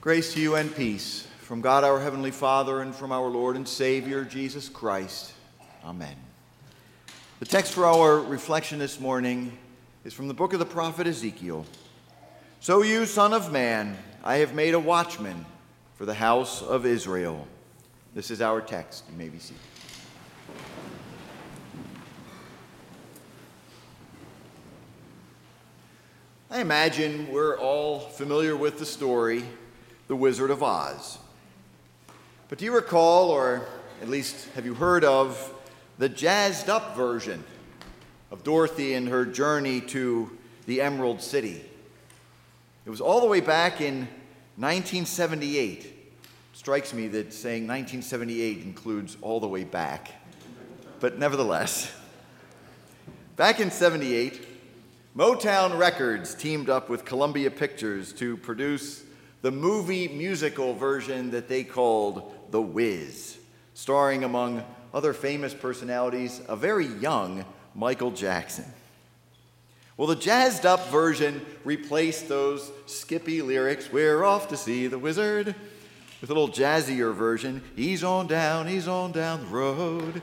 Grace to you and peace from God our Heavenly Father and from our Lord and Savior, Jesus Christ. Amen. The text for our reflection this morning is from the book of the prophet Ezekiel. So you, son of man, I have made a watchman for the house of Israel. This is our text. You may be seated. I imagine we're all familiar with the story, The Wizard of Oz. But do you recall, or at least have you heard of, the jazzed up version of Dorothy and her journey to the Emerald City? It was all the way back in 1978. It strikes me that saying 1978 includes all the way back. But nevertheless, back in 78, Motown Records teamed up with Columbia Pictures to produce the movie musical version that they called The Wiz, starring, among other famous personalities, a very young Michael Jackson. Well, the jazzed up version replaced those skippy lyrics, "We're off to see the wizard," with a little jazzier version, he's on down the road.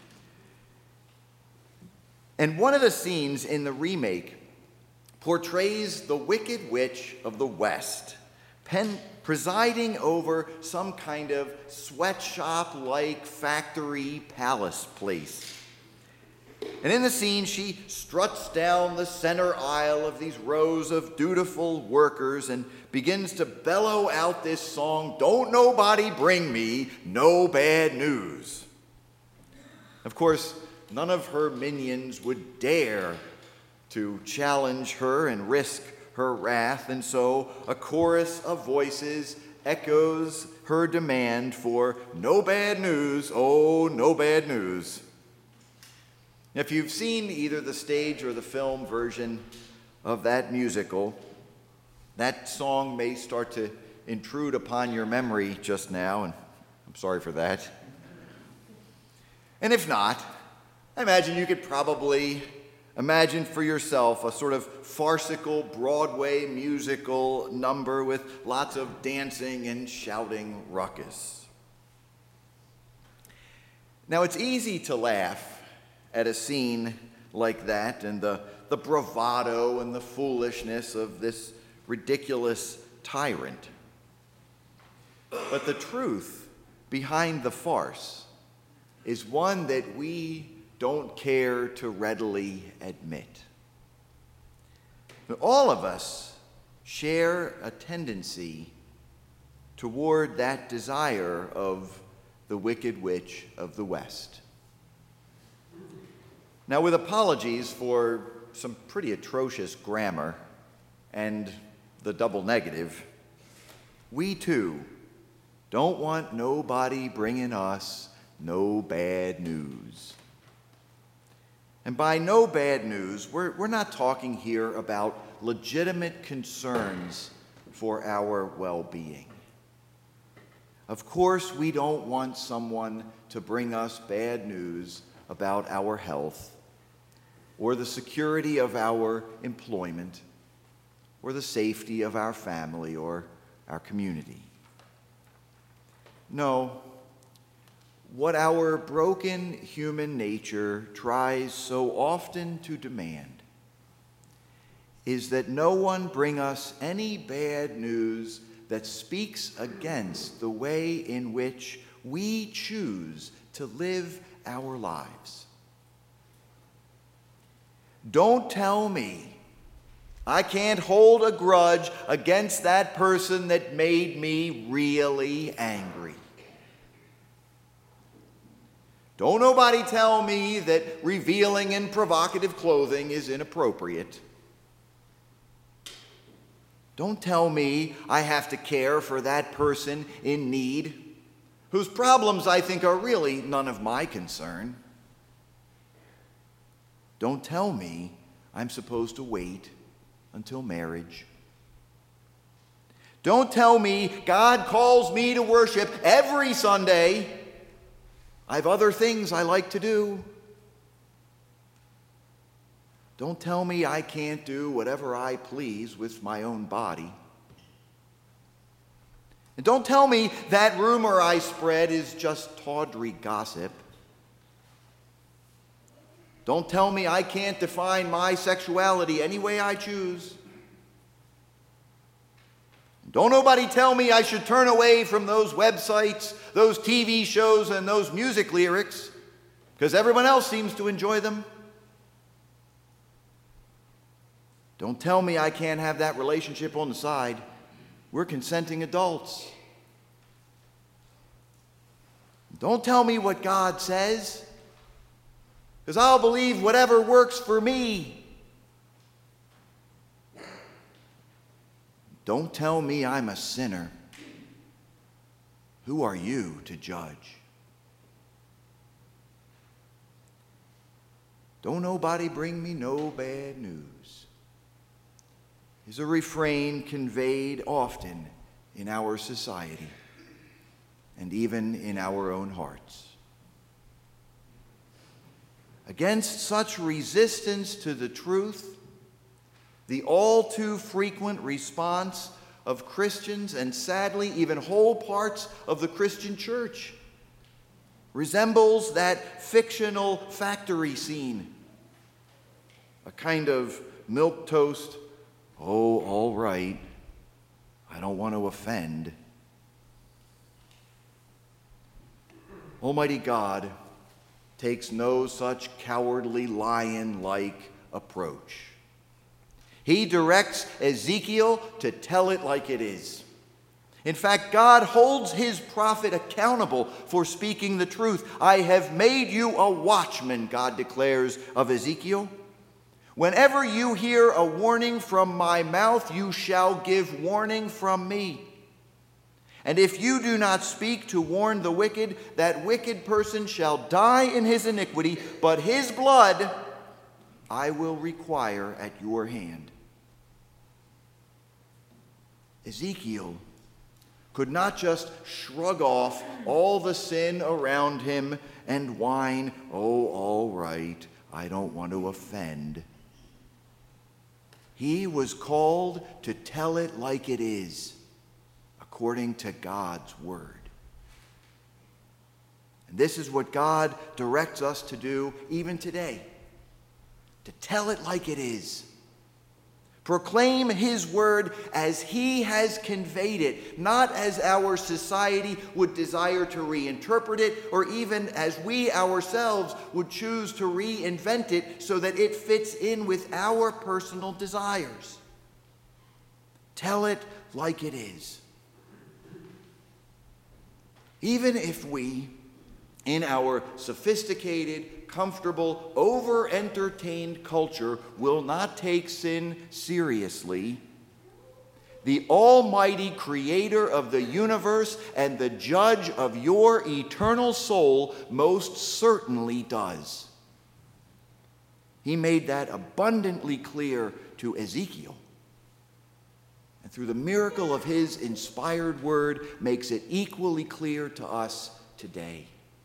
And one of the scenes in the remake portrays the Wicked Witch of the West, presiding over some kind of sweatshop-like factory palace place. And in the scene, she struts down the center aisle of these rows of dutiful workers and begins to bellow out this song, "Don't nobody bring me no bad news." Of course, none of her minions would dare to challenge her and risk her wrath, and so a chorus of voices echoes her demand for no bad news, oh, no bad news. If you've seen either the stage or the film version of that musical, that song may start to intrude upon your memory just now, and I'm sorry for that. And if not, I imagine you could probably imagine for yourself a sort of farcical Broadway musical number with lots of dancing and shouting ruckus. Now, it's easy to laugh at a scene like that and the bravado and the foolishness of this ridiculous tyrant. But the truth behind the farce is one that we don't care to readily admit. But all of us share a tendency toward that desire of the Wicked Witch of the West. Now, with apologies for some pretty atrocious grammar and the double negative, we too don't want nobody bringing us no bad news. And by no bad news, we're not talking here about legitimate concerns for our well-being. Of course, we don't want someone to bring us bad news about our health, or the security of our employment, or the safety of our family or our community. No. What our broken human nature tries so often to demand is that no one bring us any bad news that speaks against the way in which we choose to live our lives. Don't tell me I can't hold a grudge against that person that made me really angry. Don't nobody tell me that revealing and provocative clothing is inappropriate. Don't tell me I have to care for that person in need, whose problems I think are really none of my concern. Don't tell me I'm supposed to wait until marriage. Don't tell me God calls me to worship every Sunday. I have other things I like to do. Don't tell me I can't do whatever I please with my own body. And don't tell me that rumor I spread is just tawdry gossip. Don't tell me I can't define my sexuality any way I choose. Don't nobody tell me I should turn away from those websites, those TV shows, and those music lyrics, because everyone else seems to enjoy them. Don't tell me I can't have that relationship on the side. We're consenting adults. Don't tell me what God says, because I'll believe whatever works for me. Don't tell me I'm a sinner. Who are you to judge? Don't nobody bring me no bad news is a refrain conveyed often in our society and even in our own hearts. Against such resistance to the truth, the all too frequent response of Christians, and sadly even whole parts of the Christian church, resembles that fictional factory scene. A kind of milquetoast, oh, all right, I don't want to offend. Almighty God takes no such cowardly lion-like approach. He directs Ezekiel to tell it like it is. In fact, God holds his prophet accountable for speaking the truth. I have made you a watchman, God declares of Ezekiel. Whenever you hear a warning from my mouth, you shall give warning from me. And if you do not speak to warn the wicked, that wicked person shall die in his iniquity, but his blood I will require at your hand. Ezekiel could not just shrug off all the sin around him and whine, oh, all right, I don't want to offend. He was called to tell it like it is, according to God's word. And this is what God directs us to do even today, to tell it like it is. Proclaim his word as he has conveyed it, not as our society would desire to reinterpret it, or even as we ourselves would choose to reinvent it so that it fits in with our personal desires. Tell it like it is. Even if we, in our sophisticated, comfortable, over-entertained culture, will not take sin seriously, the almighty creator of the universe and the judge of your eternal soul most certainly does. He made that abundantly clear to Ezekiel. And through the miracle of his inspired word, makes it equally clear to us today.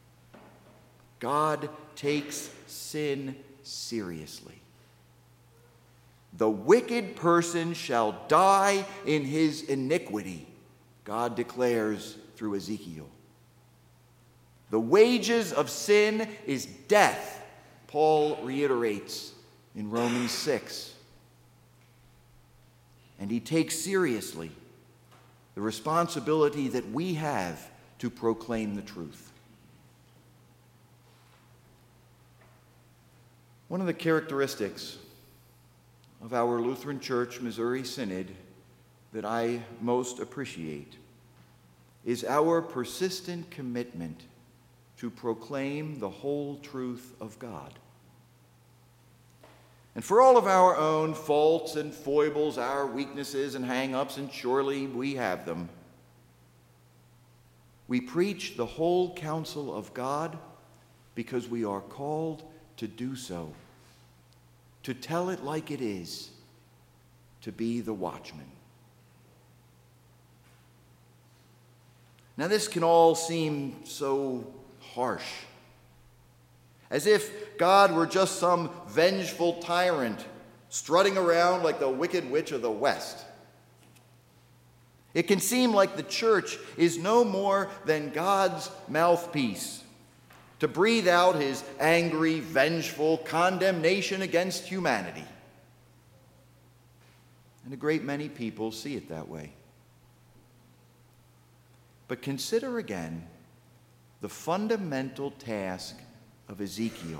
God takes sin seriously. The wicked person shall die in his iniquity, God declares through Ezekiel. The wages of sin is death, Paul reiterates in Romans 6. And he takes seriously the responsibility that we have to proclaim the truth. One of the characteristics of our Lutheran Church Missouri Synod that I most appreciate is our persistent commitment to proclaim the whole truth of God. And for all of our own faults and foibles, our weaknesses and hang-ups, and surely we have them, we preach the whole counsel of God because we are called to do so, to tell it like it is, to be the watchman. Now, this can all seem so harsh, as if God were just some vengeful tyrant strutting around like the Wicked Witch of the West. It can seem like the church is no more than God's mouthpiece to breathe out his angry, vengeful condemnation against humanity. And a great many people see it that way. But consider again the fundamental task of Ezekiel.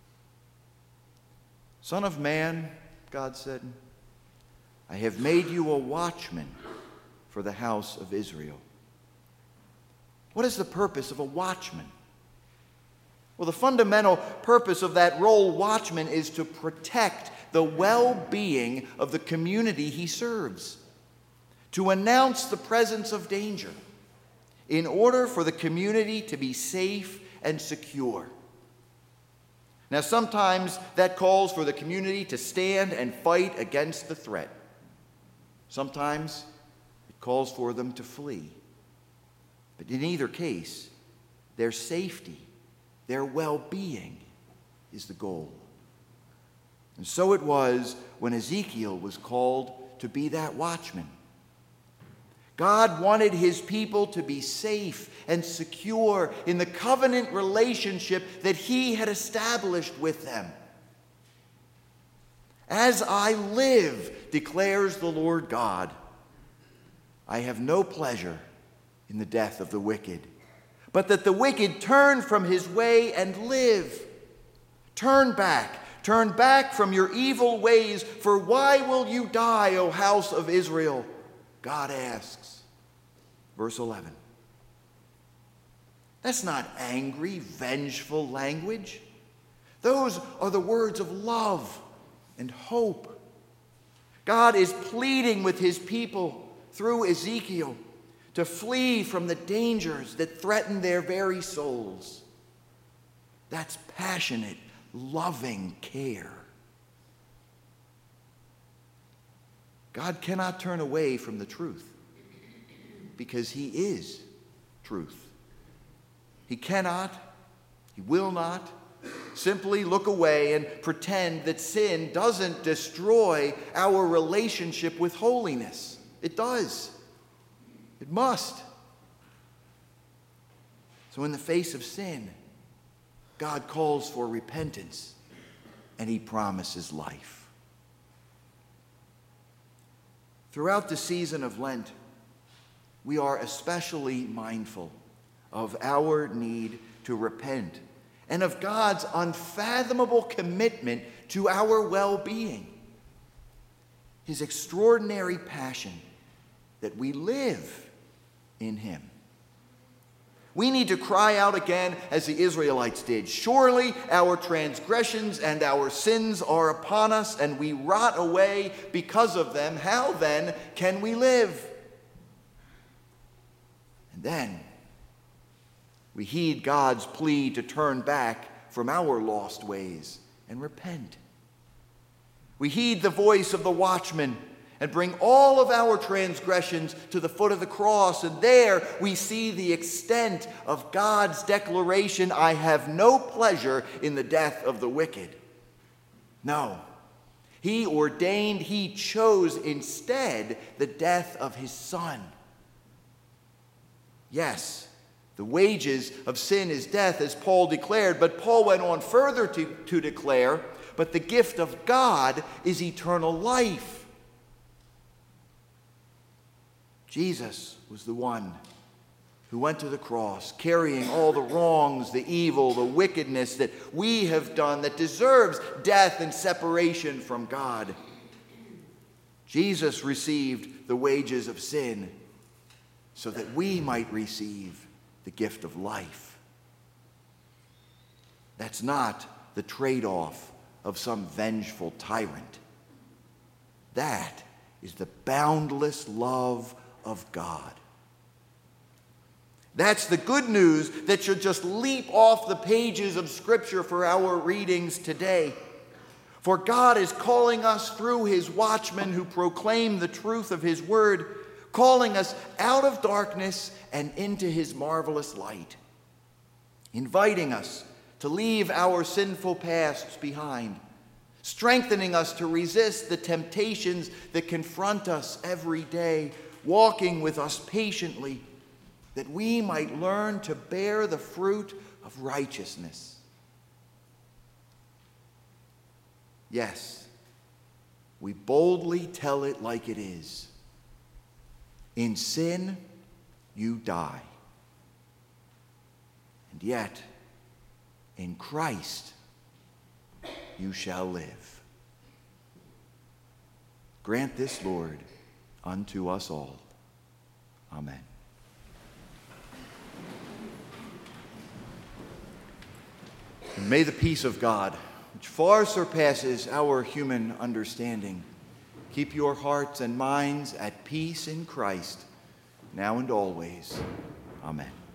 Son of man, God said, I have made you a watchman for the house of Israel. What is the purpose of a watchman? Well, the fundamental purpose of that role, watchman, is to protect the well-being of the community he serves, to announce the presence of danger in order for the community to be safe and secure. Now, sometimes that calls for the community to stand and fight against the threat. Sometimes it calls for them to flee. But in either case, their safety, their well-being is the goal. And so it was when Ezekiel was called to be that watchman. God wanted his people to be safe and secure in the covenant relationship that he had established with them. As I live, declares the Lord God, I have no pleasure in the death of the wicked, but that the wicked turn from his way and live. Turn back from your evil ways, for why will you die, O house of Israel? God asks. Verse 11. That's not angry, vengeful language. Those are the words of love and hope. God is pleading with his people through Ezekiel to flee from the dangers that threaten their very souls. That's passionate, loving care. God cannot turn away from the truth because he is truth. He cannot, he will not simply look away and pretend that sin doesn't destroy our relationship with holiness. It does. It must. So in the face of sin, God calls for repentance and he promises life. Throughout the season of Lent, we are especially mindful of our need to repent and of God's unfathomable commitment to our well-being, his extraordinary passion that we live in him. We need to cry out again as the Israelites did. Surely our transgressions and our sins are upon us, and we rot away because of them. How then can we live? And then we heed God's plea to turn back from our lost ways and repent. We heed the voice of the watchman and bring all of our transgressions to the foot of the cross. And there we see the extent of God's declaration, I have no pleasure in the death of the wicked. No, he ordained, he chose instead the death of his Son. Yes, the wages of sin is death, as Paul declared, but Paul went on further to declare, but the gift of God is eternal life. Jesus was the one who went to the cross, carrying all the wrongs, the evil, the wickedness that we have done that deserves death and separation from God. Jesus received the wages of sin so that we might receive the gift of life. That's not the trade-off of some vengeful tyrant. That is the boundless love of God. That's the good news that should just leap off the pages of Scripture for our readings today. For God is calling us through his watchmen who proclaim the truth of his word, calling us out of darkness and into his marvelous light, inviting us to leave our sinful pasts behind, strengthening us to resist the temptations that confront us every day, walking with us patiently, that we might learn to bear the fruit of righteousness. Yes, we boldly tell it like it is. In sin, you die. And yet, in Christ, you shall live. Grant this, Lord, unto us all. Amen. And may the peace of God, which far surpasses our human understanding, keep your hearts and minds at peace in Christ, now and always. Amen.